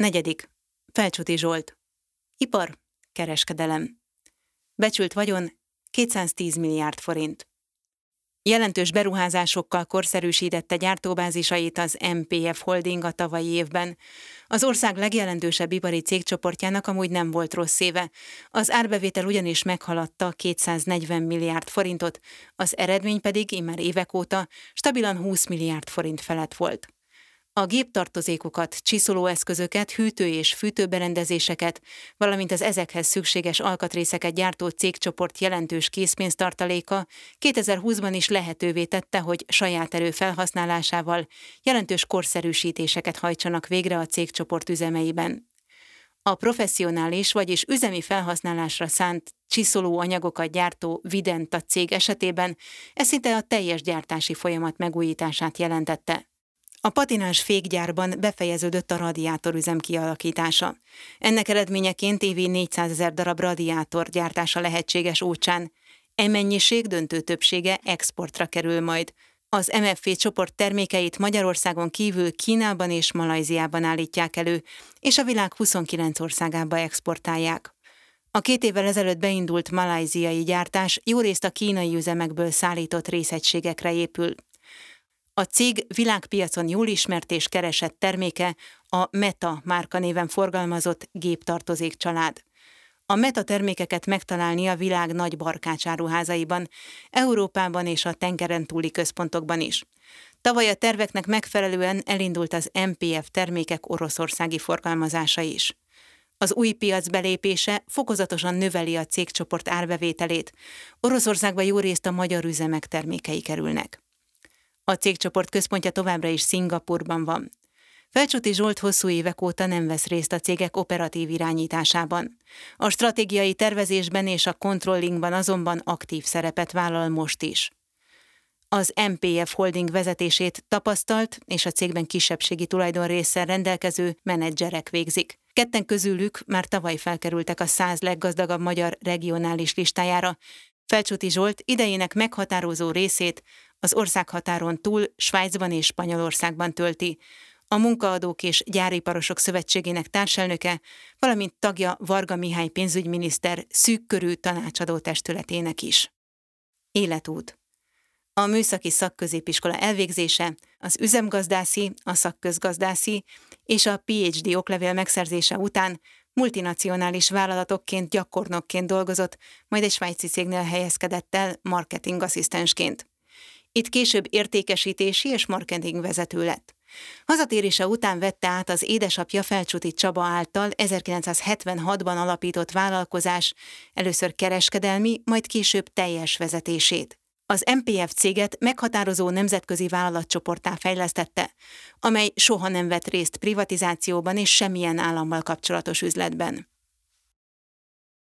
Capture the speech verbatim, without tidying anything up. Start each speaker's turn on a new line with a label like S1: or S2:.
S1: Negyedik. Felcsúti Zsolt. Ipar, kereskedelem. Becsült vagyon kétszáztíz milliárd forint. Jelentős beruházásokkal korszerűsítette gyártóbázisait az em pé ef Holding a tavalyi évben. Az ország legjelentősebb ipari cégcsoportjának amúgy nem volt rossz éve. Az árbevétel ugyanis meghaladta kétszáznegyven milliárd forintot, az eredmény pedig immár évek óta stabilan húsz milliárd forint felett volt. A géptartozékokat, csiszolóeszközöket, hűtő- és fűtőberendezéseket, valamint az ezekhez szükséges alkatrészeket gyártó cégcsoport jelentős készpénztartaléka kétezer-húszban is lehetővé tette, hogy saját erő felhasználásával jelentős korszerűsítéseket hajtsanak végre a cégcsoport üzemeiben. A professzionális, vagyis üzemi felhasználásra szánt csiszoló anyagokat gyártó Videnta cég esetében ez szinte a teljes gyártási folyamat megújítását jelentette. A patinás fékgyárban befejeződött a radiátorüzem kialakítása. Ennek eredményeként évi négyszázezer darab radiátor gyártása lehetséges ócsán. E mennyiség döntő többsége exportra kerül majd. Az em ef vé csoport termékeit Magyarországon kívül Kínában és Malajziában állítják elő, és a világ huszonkilenc országába exportálják. A két évvel ezelőtt beindult malajziai gyártás jórészt a kínai üzemekből szállított részegységekre épül. A cég világpiacon jól ismert és keresett terméke a Meta márkanéven forgalmazott géptartozék család. A Meta termékeket megtalálni a világ nagy barkácsáruházaiban, Európában és a tengeren túli központokban is. Tavaly a terveknek megfelelően elindult az em pé ef termékek oroszországi forgalmazása is. Az új piac belépése fokozatosan növeli a cégcsoport árbevételét. Oroszországba jórészt a magyar üzemek termékei kerülnek. A cégcsoport központja továbbra is Szingapurban van. Felcsúti Zsolt hosszú évek óta nem vesz részt a cégek operatív irányításában. A stratégiai tervezésben és a controllingban azonban aktív szerepet vállal most is. Az em pé ef Holding vezetését tapasztalt és a cégben kisebbségi tulajdonrésszel rendelkező menedzserek végzik. Ketten közülük már tavaly felkerültek a száz leggazdagabb magyar regionális listájára. Felcsúti Zsolt idejének meghatározó részét az országhatáron túl Svájcban és Spanyolországban tölti. A Munkaadók és Gyáriparosok Szövetségének társelnöke, valamint tagja Varga Mihály pénzügyminiszter szűkkörű tanácsadó testületének is. Életút. A műszaki szakközépiskola elvégzése, az üzemgazdászi, a szakközgazdászi és a pé há dé oklevél megszerzése után multinacionális vállalatokként gyakornokként dolgozott, majd egy svájci cégnél helyezkedett el marketingasszisztensként. Itt később értékesítési és marketing vezető lett. Hazatérése után vette át az édesapja Felcsúti Csaba által ezerkilencszázhetvenhatban alapított vállalkozás először kereskedelmi, majd később teljes vezetését. Az em pé ef céget meghatározó nemzetközi vállalatcsoporttá fejlesztette, amely soha nem vett részt privatizációban és semmilyen állammal kapcsolatos üzletben.